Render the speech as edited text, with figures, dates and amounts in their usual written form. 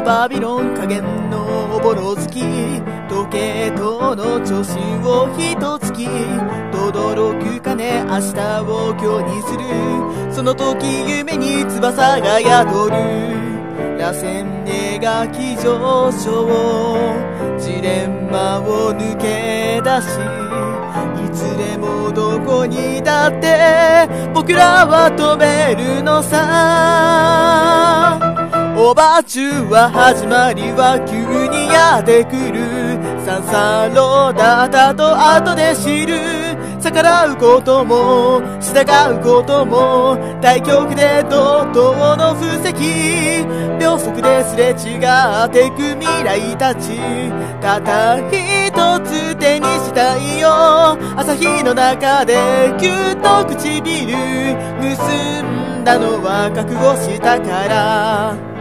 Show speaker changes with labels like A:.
A: バビロン加減のおぼろ月、時計との調子をひとつき、轟くかね明日を今日にする、その時夢に翼が宿る。螺旋描き上昇、ジレンマを抜け出し、いつでもどこにだって僕らは飛べるのさ。オーバーチューは始まりは急にやってくる、サンサロだったと後で知る。逆らうことも従うことも、対極で怒涛の布石、秒速ですれ違ってく未来たち、たった一つ手にしたいよ。朝日の中でぎゅっと唇結んだのは覚悟したから。